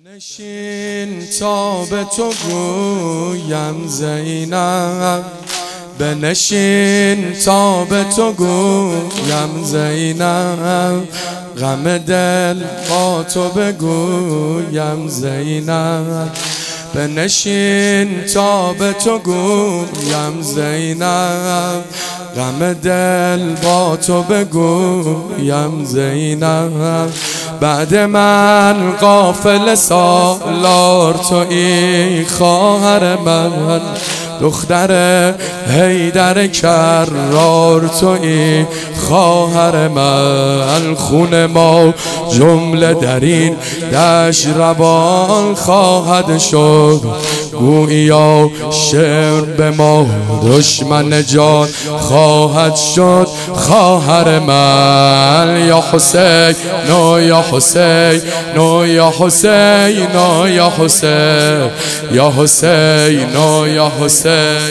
بنشین تا به تو گویم زینب، بنشین تا به تو گویم زینب، غم دل با تو بگویم زینب، بنشین تا به تو گویم زینب، غم دل با تو بگویم زینب. بعد من قافله سالار تویی خواهر من، دختر حیدر کرار تویی خواهر من، خون ما جمله در این دشت روان خواهد شد، گوییا شعر به ما دشمن جان خواهد شد خواهر من. یا حسین نو یا حسین نو یا حسین نو یا حسین یا حسین نو یا حسین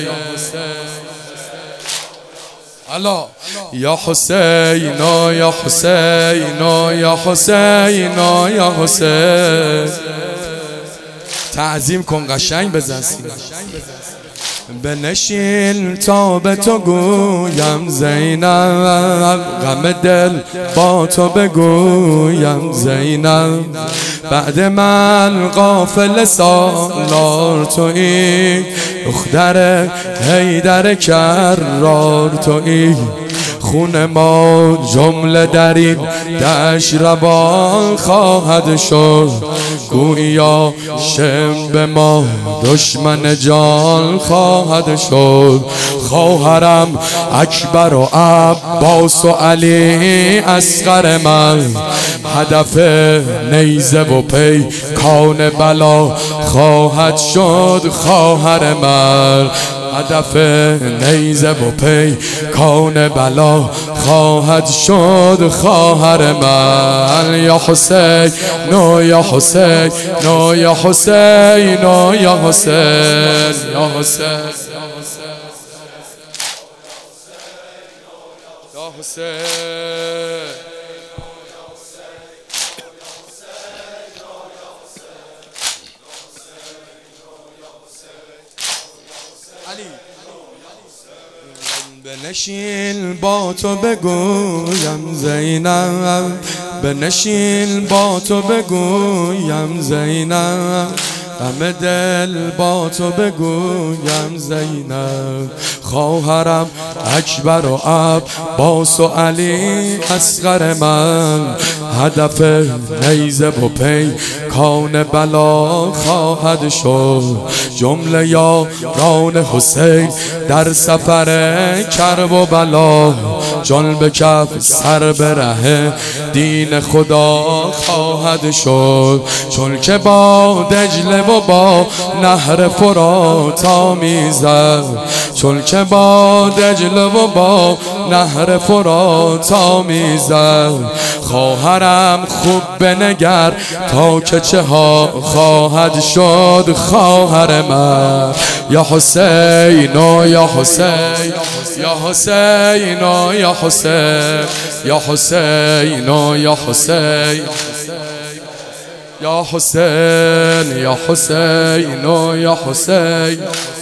الله یا حسین نو یا حسین نو یا حسین نو یا حسین. تعظیم کن قشنگ بزن سینه. بنشین تا به تو گویم زینب، غم دل با تو بگویم زینب، بعد من قافله سالار تویی، دختر حیدر کرار تویی، خون ما جمله در این دشت روان خواهد شد، گوییا شم به ما دشمن جان خواهد شد. خواهرم اکبر و عباس و علی اصغر من، هدف نیزه و پیکان بلا خواهد شد خواهر من، هدف نیزه و پیکان بلا خواهد شد خواهر من. یا حسین نو یا حسین نو یا حسین نو یا حسین یا حسین یا حسین. بنشین با تو بگویم زینب، بنشین با تو بگویم زینب، غم دل با تو بگویم زینب. خواهرم اکبر و عباس و علی اصغر من، هدف نیزه و پیکان بلا خواهد شد، جمله یاران حسین در سفر کرب و بلا، جان به کف سر به ره دین خدا خواهد شد، چون که با دجله و با نهر فرات آمیزد، چون که با دجله و با نهر فرات آمیزد. خواهرم خوب بنگر تا که چه ها خواهد شد خواهر من. یا حسین و یا حسین یا حسین و یا حسین یا حسین و یا حسین یا حسین یا حسین و یا حسین.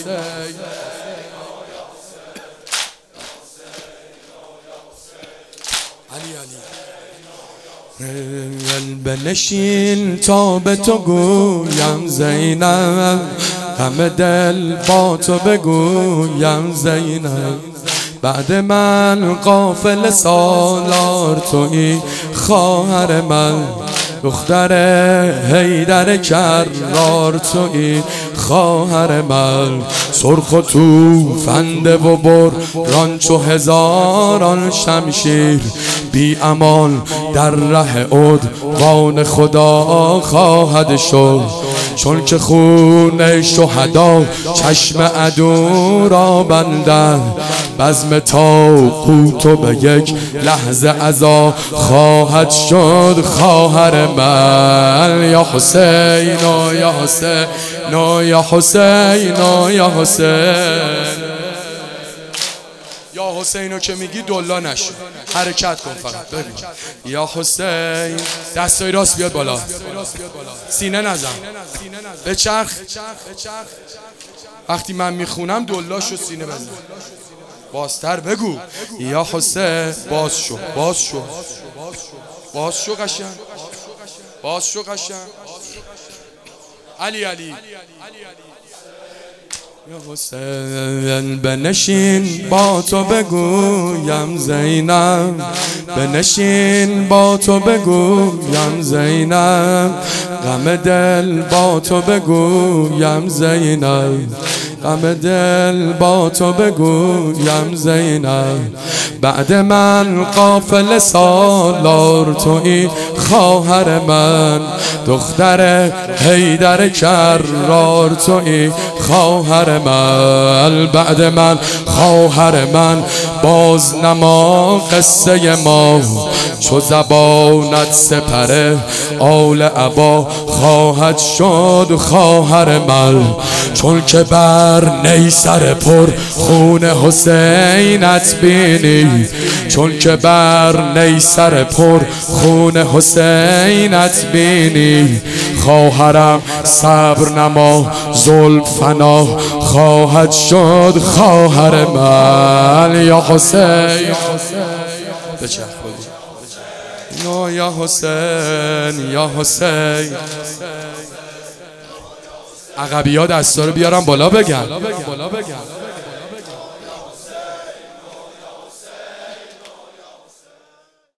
بنشین تا به تو گویم زینب، غم دل با تو بگویم زینب، بعد من قافله سالار تویی خواهر من، دختر حیدر کرار تویی خواهر من. سرخ و توفنده و بران چو هزاران شمشیر، بی امان در ره عدوان خدا خواهد شد، چون که خون شهدا چشم عدو را بندد، بزم طاغوت به یک لحظه عزا خواهد شد خواهر من. یا حسین و یا حسین و یا حسین و یا حسین یا حسینو که میگی دلا نشو، حرکت کن فقط. ببین یا حسین، دستای راست بیاد بالا، سینه نزن، بچرخ. وقتی من میخونم دلاشو سینه بزن، بازتر بگو یا حسین. باز شو، باز شو، باز شو قشنگ، باز شو قشنگ. علی علی یا حسین بنشین با تو بگویم زینب، بنشین با تو بگویم زینب، غم دل با تو بگویم زینب، غم دل با تو بگویم زینب. بعد من قافله سالار تویی خواهر من، دختر حیدر کرار تویی خواهر من. بعد من خواهر من باز نما قصه ما، چو زبانت سپره آل عبا خواهد شد خواهر من. چون که بر نیسر پر خون حسینت بینی، چون که بر نیسر پر خون حسینت بینی، خواهرم صبر نما زلفنا خواهد شد خواهر من. یا حسین یا حسین، یا حسین. عقبی ها دستا رو بیارم بالا بگن.